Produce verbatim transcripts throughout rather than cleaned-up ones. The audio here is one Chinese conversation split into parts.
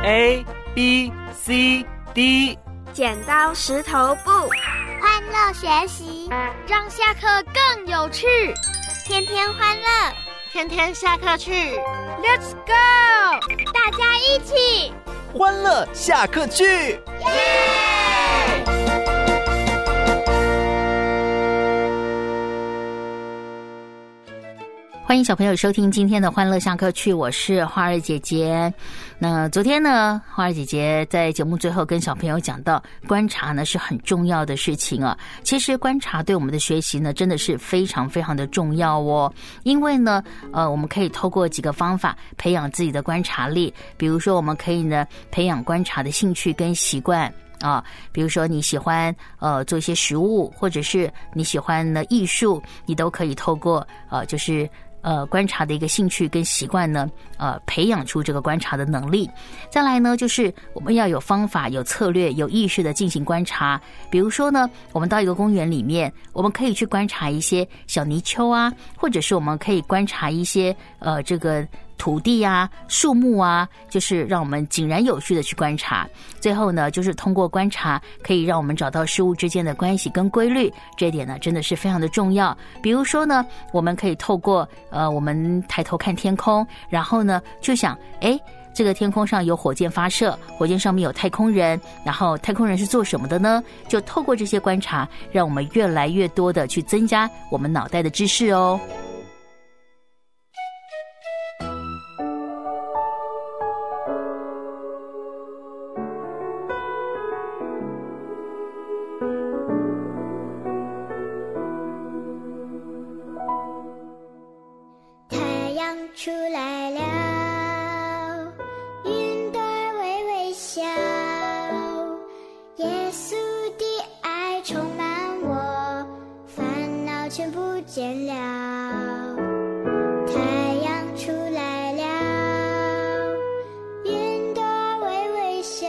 A B C D。 剪刀石头布， 欢乐学习， 让下课更有趣。 天天欢乐， 天天下课去。 Let's go！ 大家一起欢乐下课去，耶！ 欢迎小朋友收听今天的欢乐下课去，我是花儿姐姐。那昨天呢，花儿姐姐在节目最后跟小朋友讲到，观察呢是很重要的事情啊。其实观察对我们的学习呢，真的是非常非常的重要哦。因为呢，呃，我们可以透过几个方法培养自己的观察力，比如说我们可以呢培养观察的兴趣跟习惯。啊，比如说你喜欢呃做一些食物，或者是你喜欢呢艺术，你都可以透过呃就是呃观察的一个兴趣跟习惯呢，呃培养出这个观察的能力。再来呢，就是我们要有方法、有策略、有意识的进行观察。比如说呢，我们到一个公园里面，我们可以去观察一些小泥鳅啊，或者是我们可以观察一些呃这个土地啊、树木啊，就是让我们井然有序的去观察。最后呢，就是通过观察，可以让我们找到事物之间的关系跟规律，这一点呢，真的是非常的重要。比如说呢，我们可以透过呃，我们抬头看天空，然后呢，就想，哎，这个天空上有火箭发射，火箭上面有太空人，然后太空人是做什么的呢？就透过这些观察，让我们越来越多的去增加我们脑袋的知识哦。 出来了，云朵微微笑，耶稣的爱充满我，烦恼全不见了。太阳出来了，云朵微微笑，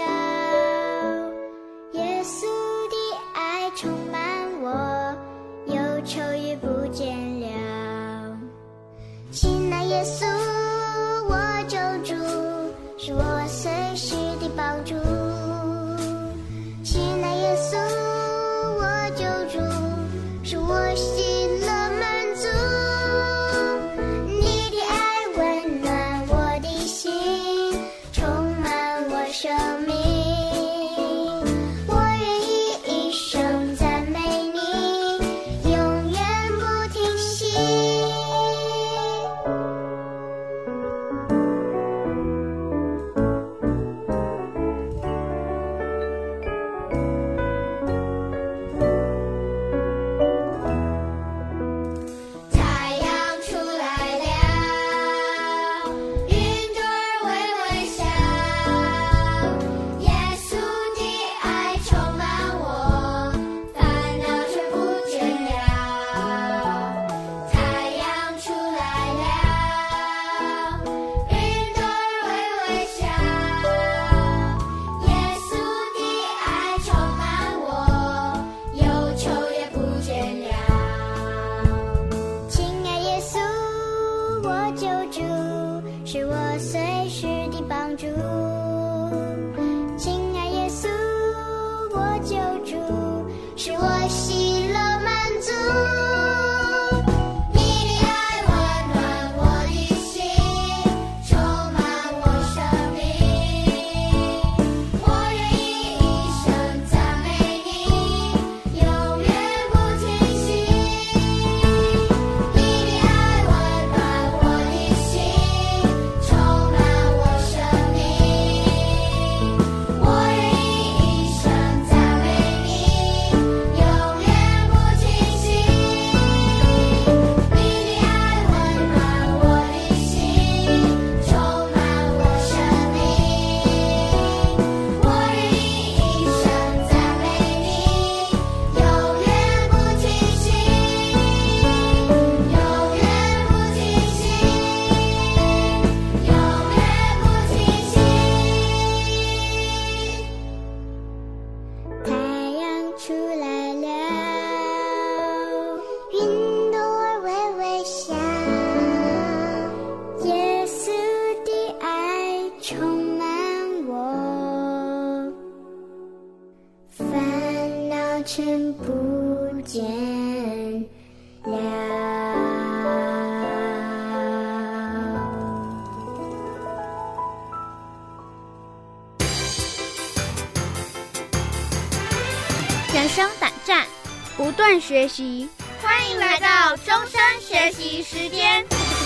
耶稣的爱充满我，忧愁也不见了。亲爱耶稣，我救主，是我随时的帮助。亲爱耶稣，我救主，是我喜乐满足。你的爱温暖我的心，充满我生命。我愿意一生赞美你，永远不停息。 你成不见了。 人生胆战，不断学习， 欢迎来到终身学习时间。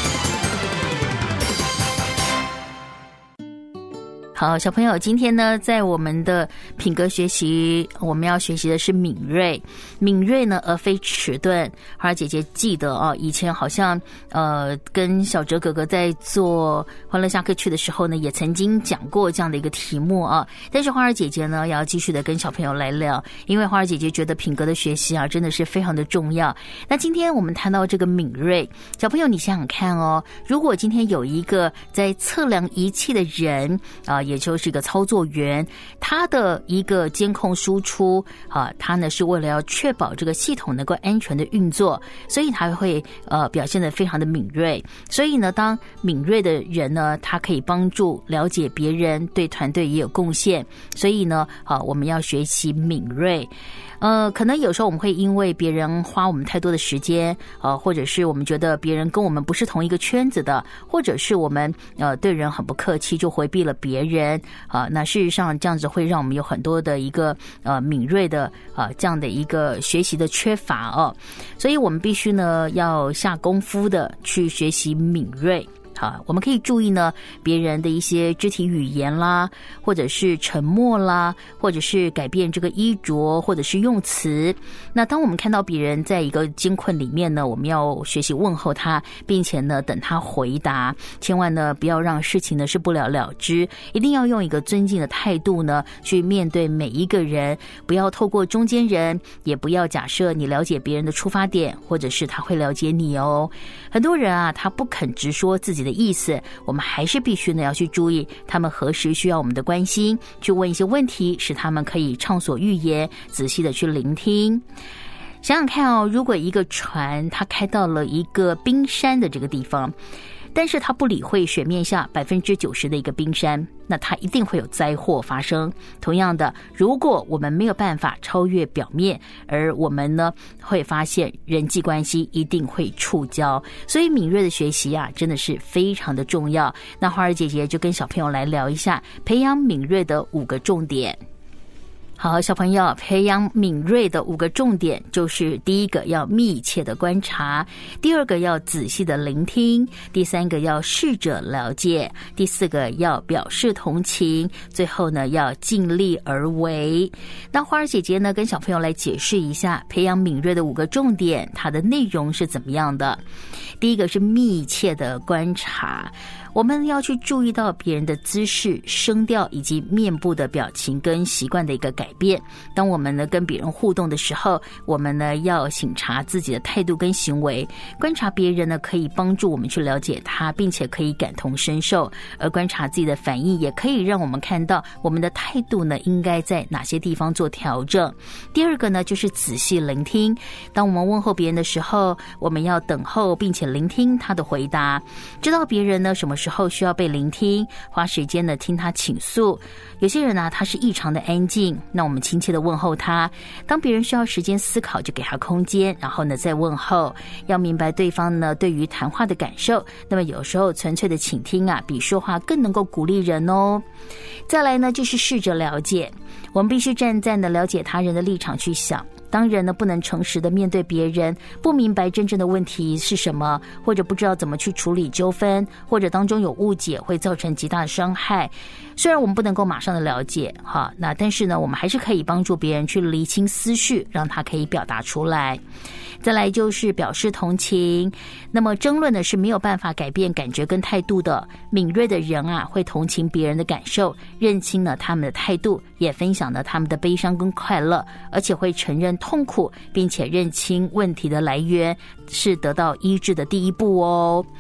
好，小朋友，今天呢，在我们的品格学习，我们要学习的是敏锐。敏锐呢，而非迟钝。花儿姐姐记得哦，以前好像呃，跟小哲哥哥在做欢乐下课去的时候呢，也曾经讲过这样的一个题目啊。但是花儿姐姐呢，要继续的跟小朋友来聊，因为花儿姐姐觉得品格的学习啊，真的是非常的重要。那今天我们谈到这个敏锐，小朋友你想想看哦，如果今天有一个在测量仪器的人啊，也就是一个操作员，他的一个监控输出啊，他呢是为了要确保这个系统能够安全的运作，所以他会呃表现得非常的敏锐。所以呢，当敏锐的人呢，他可以帮助了解别人，对团队也有贡献。所以呢，啊，我们要学习敏锐。呃，可能有时候我们会因为别人花我们太多的时间，呃，或者是我们觉得别人跟我们不是同一个圈子的，或者是我们呃对人很不客气，就回避了别人啊、呃。那事实上这样子会让我们有很多的一个呃敏锐的啊、呃、这样的一个学习的缺乏哦。所以我们必须呢要下功夫的去学习敏锐。好，我们可以注意呢别人的一些肢体语言啦，或者是沉默啦，或者是改变这个衣着，或者是用词。那当我们看到别人在一个艰困里面呢，我们要学习问候他，并且呢等他回答，千万呢不要让事情呢是不了了之，一定要用一个尊敬的态度呢去面对每一个人，不要透过中间人，也不要假设你了解别人的出发点，或者是他会了解你哦。很多人啊，他不肯直说自己的意思，我们还是必须呢要去注意他们何时需要我们的关心，去问一些问题，使他们可以畅所欲言，仔细的去聆听。想想看哦，如果一个船它开到了一个冰山的这个地方，但是它不理会水面下百分之九十的一个冰山，那它一定会有灾祸发生。同样的，如果我们没有办法超越表面，而我们呢会发现人际关系一定会触礁。所以敏锐的学习啊，真的是非常的重要。那花儿姐姐就跟小朋友来聊一下培养敏锐的五个重点。好，小朋友，培养敏锐的五个重点就是第一个要密切的观察，第二个要仔细的聆听，第三个要试着了解，第四个要表示同情，最后呢要尽力而为。那花儿姐姐呢跟小朋友来解释一下培养敏锐的五个重点，它的内容是怎么样的。第一个是密切的观察，我们要去注意到别人的姿势、声调以及面部的表情跟习惯的一个改变。当我们呢跟别人互动的时候，我们呢要省察自己的态度跟行为。观察别人呢可以帮助我们去了解他，并且可以感同身受，而观察自己的反应也可以让我们看到我们的态度呢应该在哪些地方做调整。第二个呢就是仔细聆听，当我们问候别人的时候，我们要等候并且聆听他的回答，知道别人呢什么时候需要被聆听，花时间呢听他倾诉。有些人呢、啊、他是异常的安静，那我们亲切的问候他，当别人需要时间思考，就给他空间，然后呢再问候。要明白对方呢对于谈话的感受，那么有时候纯粹的倾听啊比说话更能够鼓励人哦。再来呢就是试着了解，我们必须站在呢了解他人的立场去想。当人呢不能诚实的面对别人，不明白真正的问题是什么，或者不知道怎么去处理纠纷，或者当中有误解，会造成极大的伤害。虽然我们不能够马上的了解哈，那但是呢我们还是可以帮助别人去厘清思绪，让他可以表达出来。再来就是表示同情，那么争论呢是没有办法改变感觉跟态度的。敏锐的人啊会同情别人的感受，认清了他们的态度，也分享了他们的悲伤跟快乐，而且会承认痛苦，并且认清问题的来源，是得到医治的第一步哦。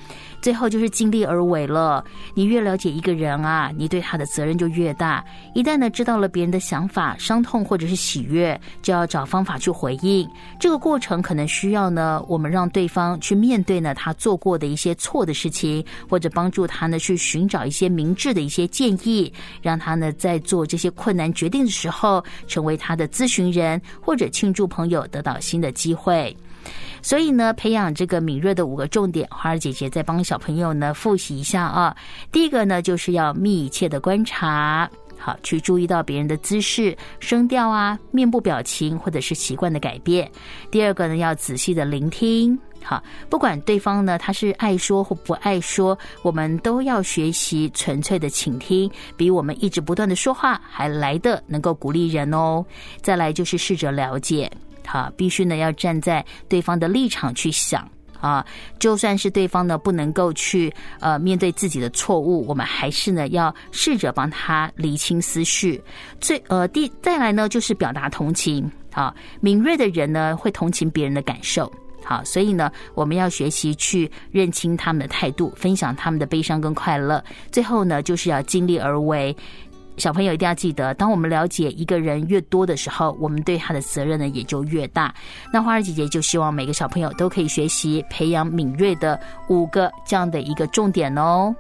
最后就是尽力而为了。你越了解一个人啊，你对他的责任就越大。一旦呢知道了别人的想法、伤痛或者是喜悦，就要找方法去回应。这个过程可能需要呢，我们让对方去面对呢他做过的一些错的事情，或者帮助他呢去寻找一些明智的一些建议，让他呢在做这些困难决定的时候，成为他的咨询人，或者庆祝朋友得到新的机会。所以呢，培养这个敏锐的五个重点，花儿姐姐再帮小朋友呢复习一下啊。第一个呢，就是要密切的观察，好，去注意到别人的姿势、声调啊、面部表情或者是习惯的改变。第二个呢，要仔细的聆听，好，不管对方呢他是爱说或不爱说，我们都要学习纯粹的倾听，比我们一直不断的说话还来得能够鼓励人哦。再来就是试着了解。好，必须呢要站在对方的立场去想啊，就算是对方呢不能够去呃面对自己的错误，我们还是呢要试着帮他厘清思绪。最呃第再来呢就是表达同情啊，敏锐的人呢会同情别人的感受。好，所以呢我们要学习去认清他们的态度，分享他们的悲伤跟快乐。最后呢就是要尽力而为。小朋友一定要记得，当我们了解一个人越多的时候，我们对他的责任呢也就越大。那花儿姐姐就希望每个小朋友都可以学习培养敏锐的五个这样的一个重点哦。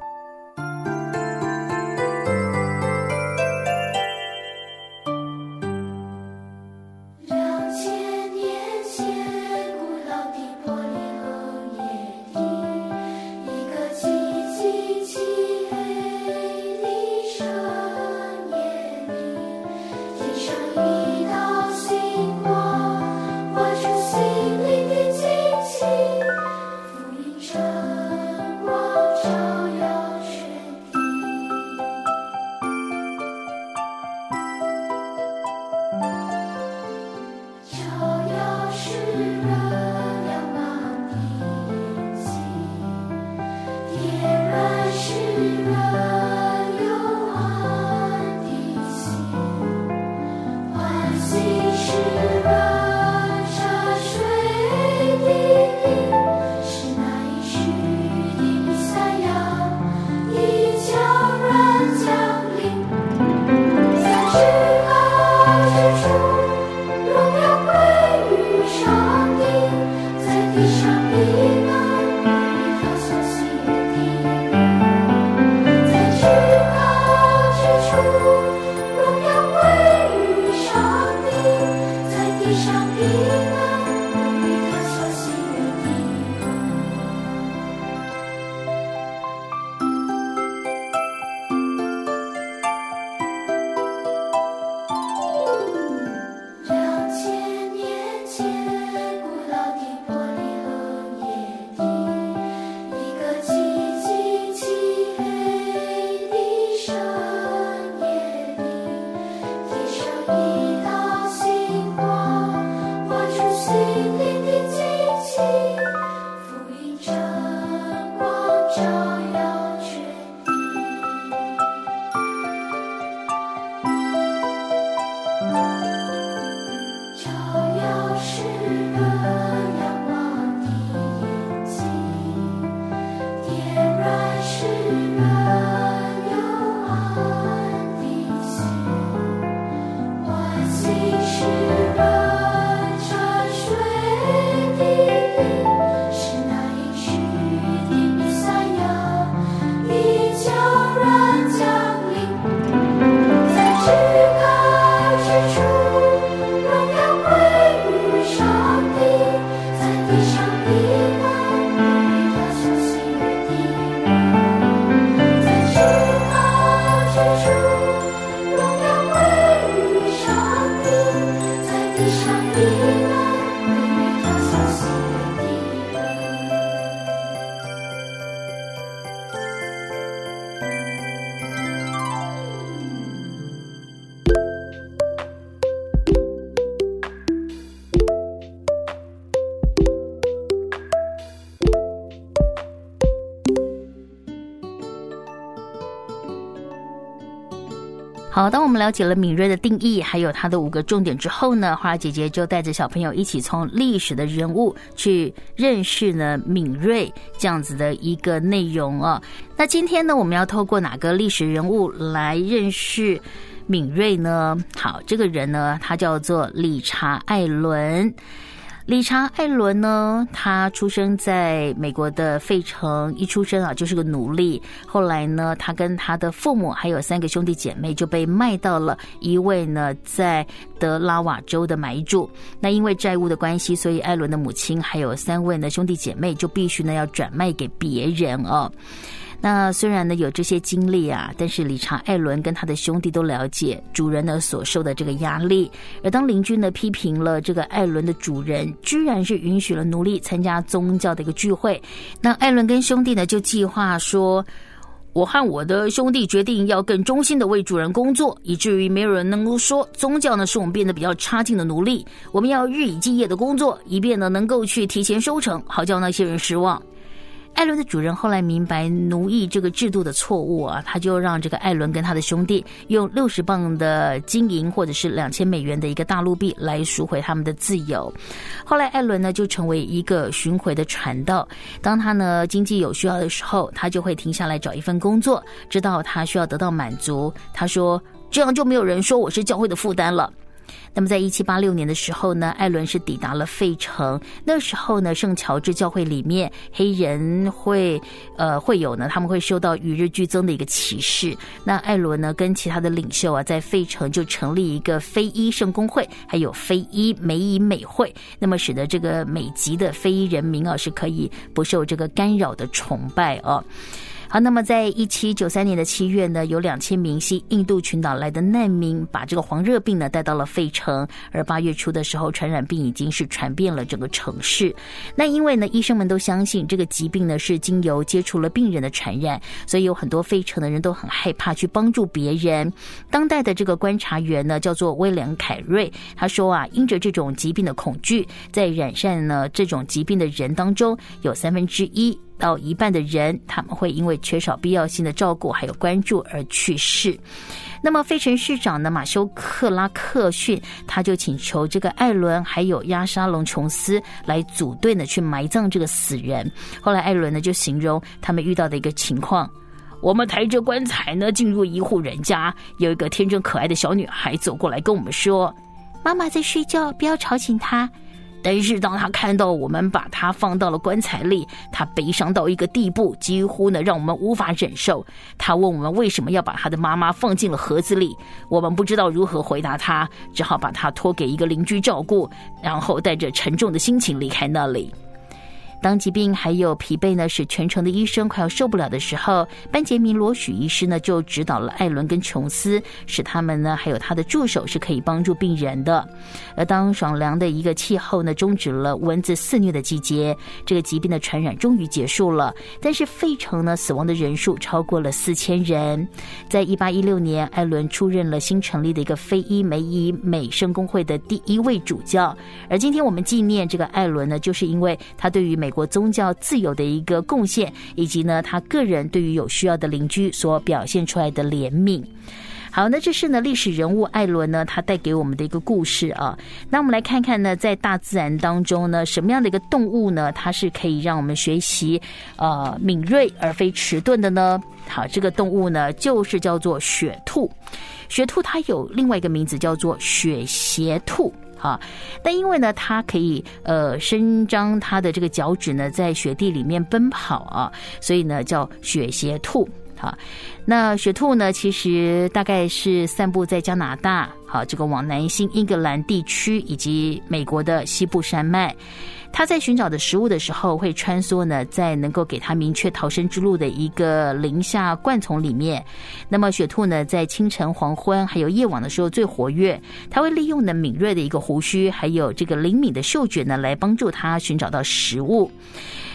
好，当我们了解了敏锐的定义，还有它的五个重点之后呢，花儿姐姐就带着小朋友一起从历史的人物去认识呢敏锐这样子的一个内容啊。那今天呢，我们要透过哪个历史人物来认识敏锐呢？好，这个人呢，他叫做理查·艾伦。理查·艾伦呢，他出生在美国的费城，一出生啊就是个奴隶。后来呢，他跟他的父母还有三个兄弟姐妹就被卖到了一位呢在德拉瓦州的买主。那因为债务的关系，所以艾伦的母亲还有三位呢兄弟姐妹就必须呢要转卖给别人哦。那虽然呢有这些经历啊，但是理查·艾伦跟他的兄弟都了解主人呢所受的这个压力。而当邻居呢批评了这个艾伦的主人居然是允许了奴隶参加宗教的一个聚会，那艾伦跟兄弟呢就计划说，我和我的兄弟决定要更忠心的为主人工作，以至于没有人能够说宗教呢是我们变得比较差劲的奴隶。我们要日以继夜的工作，以便呢能够去提前收成，好叫那些人失望。艾伦的主人后来明白奴役这个制度的错误啊，他就让这个艾伦跟他的兄弟用六十磅的金银或者是两千美元的一个大陆币来赎回他们的自由。后来艾伦呢就成为一个巡回的传道，当他呢经济有需要的时候，他就会停下来找一份工作，直到他需要得到满足。他说，这样就没有人说我是教会的负担了。那么在一七八六年的时候呢，艾伦是抵达了费城。那时候呢，圣乔治教会里面黑人会呃会有呢，他们会受到与日俱增的一个歧视。那艾伦呢跟其他的领袖啊，在费城就成立一个非裔圣公会，还有非裔美以美会，那么使得这个美籍的非裔人民啊是可以不受这个干扰的崇拜啊。好，那么在一七九三年的七月呢，有两千名西印度群岛来的难民把这个黄热病呢带到了费城，而八月初的时候，传染病已经是传遍了整个城市。那因为呢，医生们都相信这个疾病呢是经由接触了病人的传染，所以有很多费城的人都很害怕去帮助别人。当代的这个观察员呢叫做威廉凯瑞，他说啊，因着这种疾病的恐惧，在染上呢这种疾病的人当中，有三分之一到一半的人，他们会因为缺少必要性的照顾还有关注而去世。那么费城市长呢马修克拉克逊，他就请求这个艾伦还有亚沙龙琼斯来组队呢去埋葬这个死人。后来艾伦呢就形容他们遇到的一个情况，我们抬着棺材呢进入一户人家，有一个天真可爱的小女孩走过来跟我们说，妈妈在睡觉，不要吵醒她。但是当他看到我们把他放到了棺材里，他悲伤到一个地步，几乎呢让我们无法忍受。他问我们为什么要把他的妈妈放进了盒子里，我们不知道如何回答他，只好把他托给一个邻居照顾，然后带着沉重的心情离开那里。当疾病还有疲惫呢使全城的医生快要受不了的时候，班杰明罗许医师呢就指导了艾伦跟琼斯，使他们呢还有他的助手是可以帮助病人的。而当爽凉的一个气候呢终止了蚊子肆虐的季节，这个疾病的传染终于结束了，但是费城呢死亡的人数超过了四千人。在一八一六年，艾伦出任了新成立的一个非裔美以美圣公会的第一位主教。而今天我们纪念这个艾伦呢，就是因为他对于美国宗教自由的一个贡献，以及呢他个人对于有需要的邻居所表现出来的怜悯。好，那这是呢历史人物艾伦呢他带给我们的一个故事啊。那我们来看看呢，在大自然当中呢，什么样的一个动物呢，它是可以让我们学习呃敏锐而非迟钝的呢？好，这个动物呢就是叫做雪兔。雪兔它有另外一个名字叫做雪鞋兔。啊，但因为呢，它可以呃伸张它的这个脚趾呢，在雪地里面奔跑啊，所以呢叫雪鞋兔。好，那雪兔呢，其实大概是散布在加拿大，好，这个往南新英格兰地区以及美国的西部山脉。它在寻找的食物的时候，会穿梭呢在能够给它明确逃生之路的一个林下灌丛里面。那么雪兔呢，在清晨、黄昏还有夜晚的时候最活跃。它会利用呢敏锐的一个胡须，还有这个灵敏的嗅觉呢，来帮助它寻找到食物。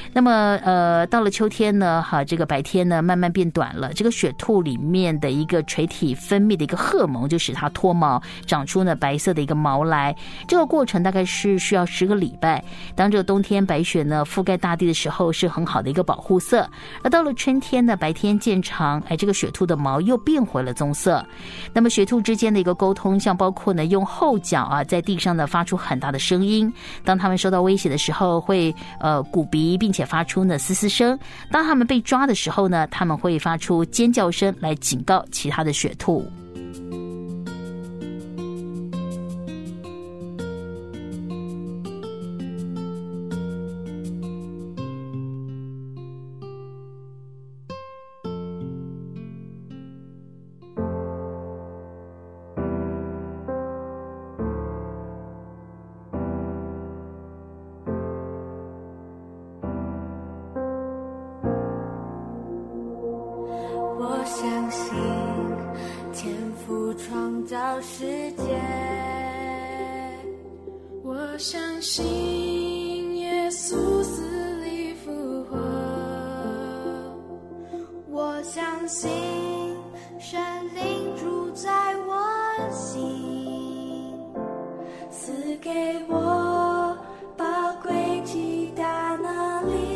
那么呃，到了秋天呢，哈，这个白天呢慢慢变短了，这个雪兔里面的一个垂体分泌的一个荷尔蒙就使它脱毛，长出呢白色的一个毛来。这个过程大概是需要十个礼拜。当这个冬天白雪呢覆盖大地的时候，是很好的一个保护色。而到了春天呢，白天渐长，哎，这个雪兔的毛又变回了棕色。那么雪兔之间的一个沟通，像包括呢用后脚啊在地上呢发出很大的声音。当他们受到威胁的时候，会呃鼓鼻，并且发出呢嘶嘶声。当他们被抓的时候呢，他们会发出尖叫声来警告其他的雪兔。 世界，我相信耶稣死里复活，我相信神灵住在我心，赐给我宝贵极大能力。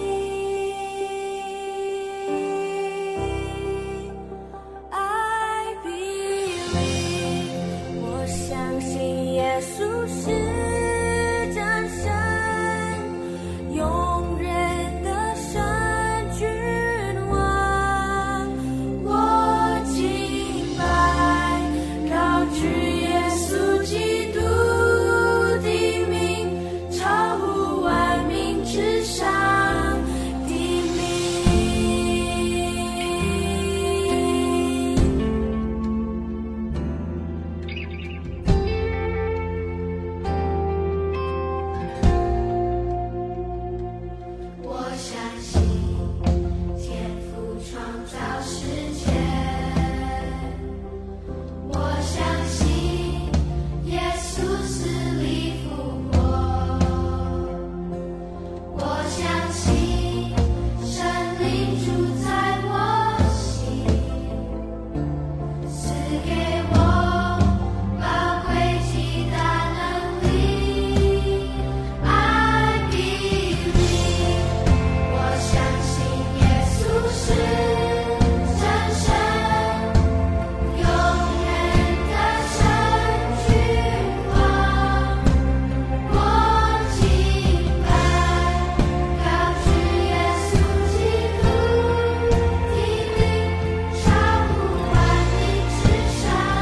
上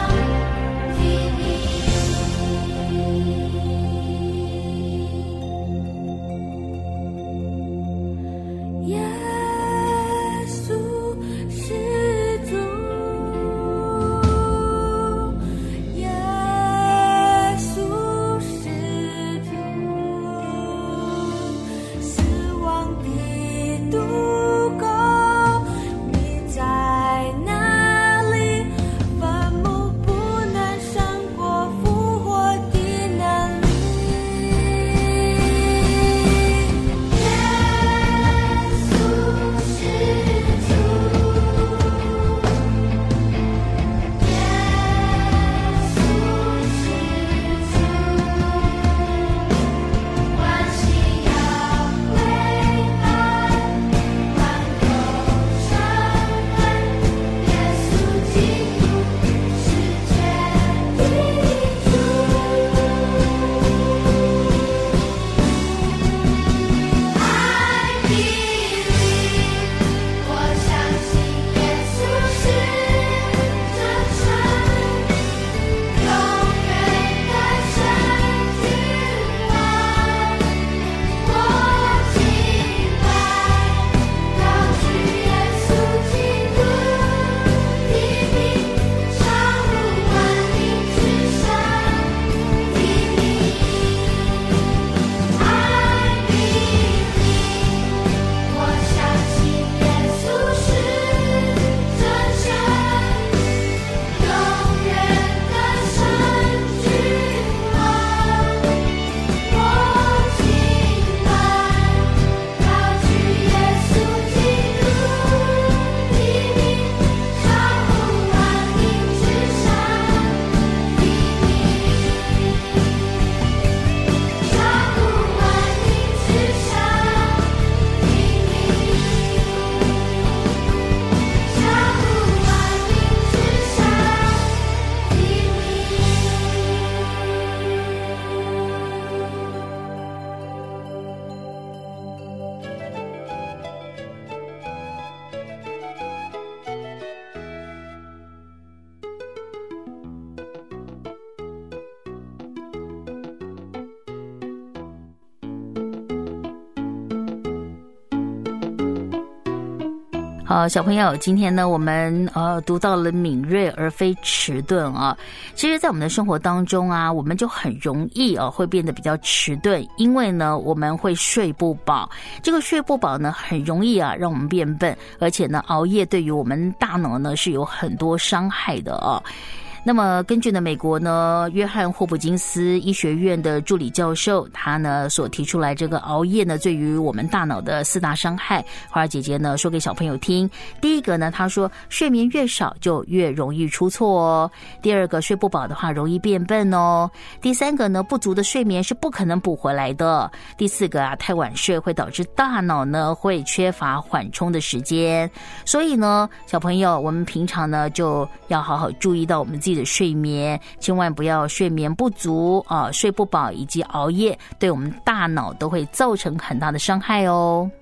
好，小朋友，今天呢，我们呃读到了敏锐而非迟钝啊。其实，在我们的生活当中啊，我们就很容易啊会变得比较迟钝，因为呢，我们会睡不饱。这个睡不饱呢，很容易啊让我们变笨，而且呢，熬夜对于我们大脑呢是有很多伤害的啊。那么根据呢美国呢约翰霍普金斯医学院的助理教授，他呢所提出来这个熬夜呢对于我们大脑的四大伤害，花儿姐姐呢说给小朋友听。第一个呢，他说睡眠越少就越容易出错哦。第二个，睡不饱的话容易变笨哦。第三个呢，不足的睡眠是不可能补回来的。第四个啊，太晚睡会导致大脑呢会缺乏缓冲的时间。所以呢，小朋友，我们平常呢就要好好注意到我们自己的睡眠，千万不要睡眠不足啊、睡不饱以及熬夜，对我们大脑都会造成很大的伤害哦。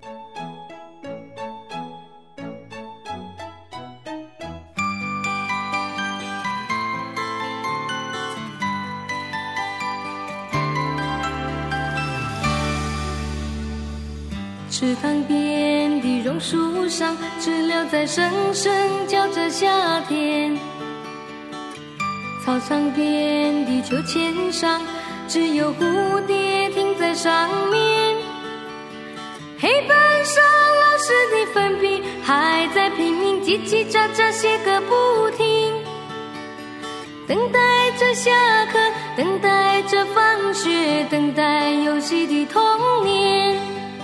池塘边的榕树上，知了在声声叫着夏天。操场边的秋千上，只有蝴蝶停在上面。黑板上老师的粉笔还在拼命叽叽喳喳写个不停，等待着下课，等待着放学，等待游戏的童年。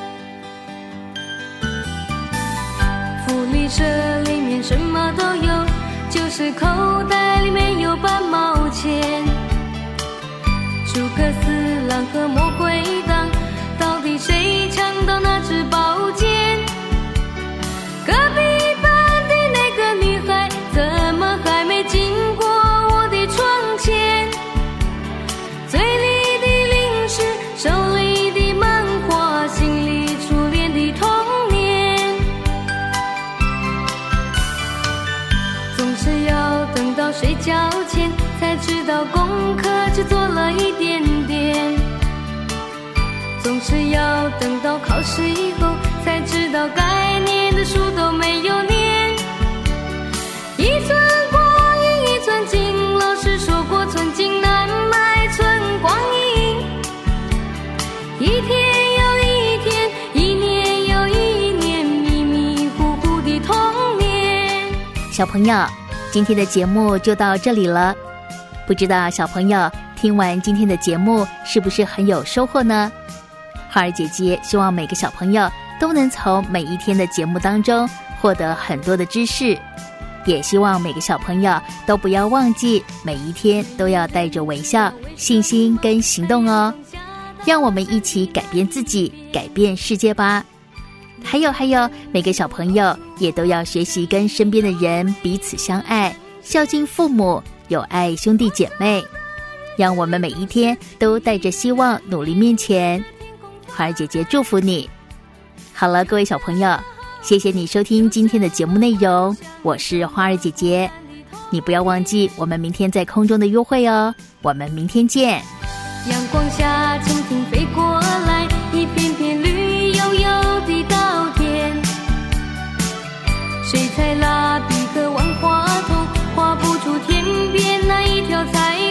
福利社里面什么都有，就是口袋里面有半毛钱。诸葛四郎和魔鬼党，到底谁抢到那支宝剑？隔壁班的那个女孩，怎么还没经过我的窗前？嘴里的零食，手里的漫画，心里初恋的童年。总是要等到睡觉前才知道功课只做了一点点，总是要等到考试以后才知道该念的书都没有念。一寸光阴一寸金，老师说过寸金难买寸光阴。一天又一天，一年又一年，迷迷糊糊的童年。 小朋友，今天的节目就到这里了。不知道小朋友听完今天的节目是不是很有收获呢？花儿姐姐希望每个小朋友都能从每一天的节目当中获得很多的知识，也希望每个小朋友都不要忘记每一天都要带着微笑、信心跟行动哦。让我们一起改变自己，改变世界吧。还有还有，每个小朋友也都要学习跟身边的人彼此相爱，孝敬父母，有爱兄弟姐妹。让我们每一天都带着希望努力面前。花儿姐姐祝福你。好了，各位小朋友，谢谢你收听今天的节目内容，我是花儿姐姐。你不要忘记我们明天在空中的约会哦，我们明天见。 阳光下蜻蜓飞过来，一片片绿油油的稻田。水彩蜡笔和万花筒画不出天边那一条彩